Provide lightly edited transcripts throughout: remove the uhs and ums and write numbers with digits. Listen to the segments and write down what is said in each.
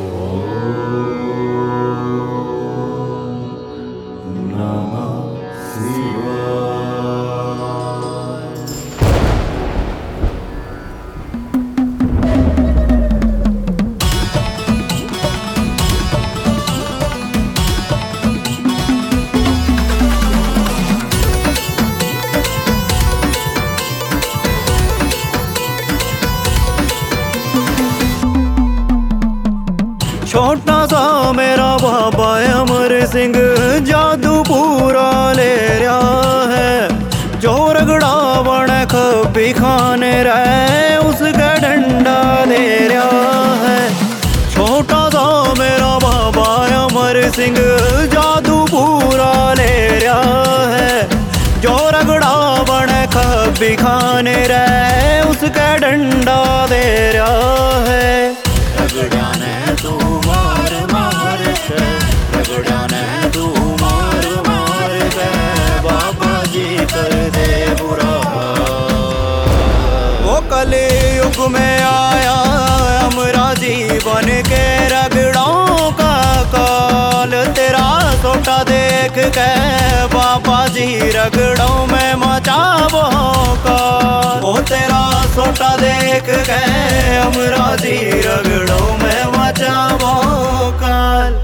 छोटा सा मेरा बाबा अमर सिंह जादू पूरा ले रहा है। जो रगड़ा बण खबी खाने रहे उसका डंडा दे रहा है। छोटा सा मेरा बाबा अमर सिंह जादू पूरा ले रहा है। जो रगड़ा बण खबी खाने रहे उसका डंडा दे रहा है। रगड़ा ने तू मार मार के, रगड़ा ने तू मार मार के बाबा जी कर दे बुरा। वो कली युग में आया अमरा जी बन के रगड़ों का काल। तेरा सोटा देख के बाबा जी रगड़ों में मचा भौकाल। वो तेरा सोटा देख के अमरा जी रगड़ों में मचा भौकाल।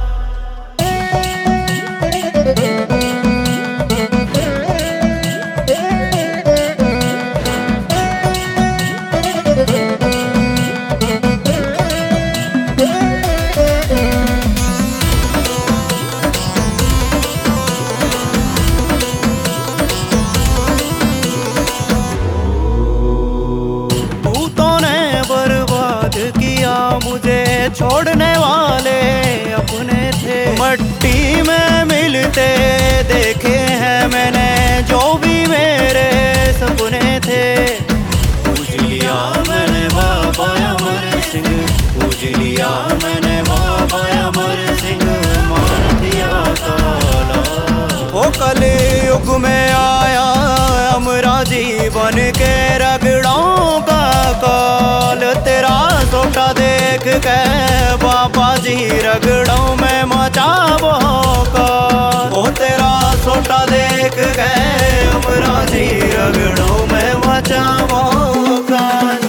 मुझे छोड़ने वाले अपने थे, मट्टी में मिलते देखे हैं मैंने जो भी मेरे सपने थे। पूज लिया मैंने बाबा अमर सिंह, पूज लिया मैंने बाबा अमर सिंह, मान दिया काला। वो कली युग में आया अमरा जी बन के रगड़ों का काल। तेरा सोटा देख के बाबा जी रगड़ों में मचा भौकाल। वो तेरा सोटा देख के अमरा जी रगड़ों में मचा भौकाल।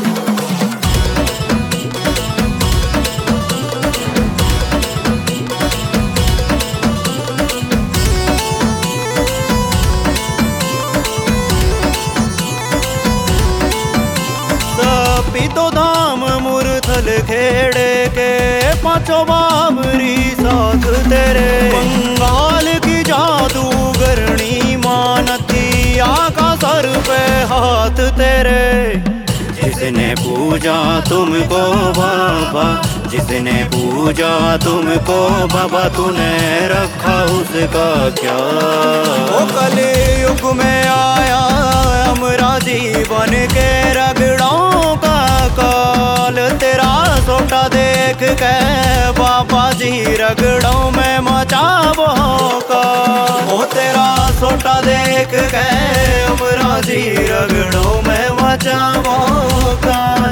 पीतो धाम मुरथल खेड़े के पांचों बाबरी साथ तेरे। बंगाल की जादूगरनी मानती आका सर पे हाथ तेरे। जिसने पूजा तुमको बाबा, जिसने पूजा तुमको बाबा, तूने रखा उसका क्या। वो कली युग में आया अमरा जी बन के रगड़ों का काल। तेरा सोटा देख के बाबा जी रगड़ों में मचा भौकाल। वो तेरा सोटा देख के अमरा जी रगड़ों में मचा भौकाल।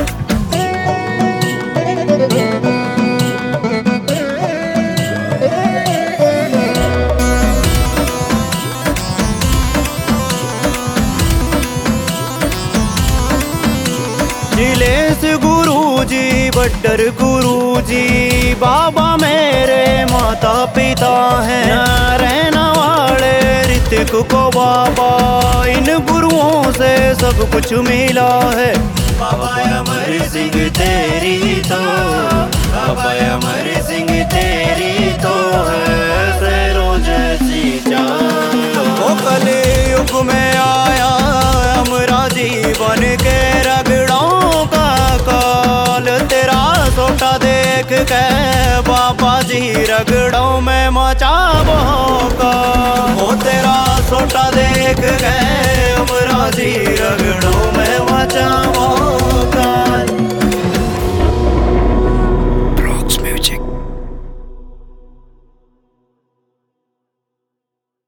नीलेश गुरुजी, बट्टर गुरुजी बाबा मेरे माता पिता हैं। रहना वाले ऋतिक को बाबा, इन गुरुओं से सब कुछ मिला है। बाबा अमर सिंह तेरी तो, बाबा अमर सिंह तेरी तो है शेरों जैसी चाल। वो कली युग में आया अमरा जी बन के रगड़ों का काल। तेरा सोटा देख के बाबा जी रगड़ों में मचा भौकाल। वो तेरा सोटा देख के अमरा जी रगड़ों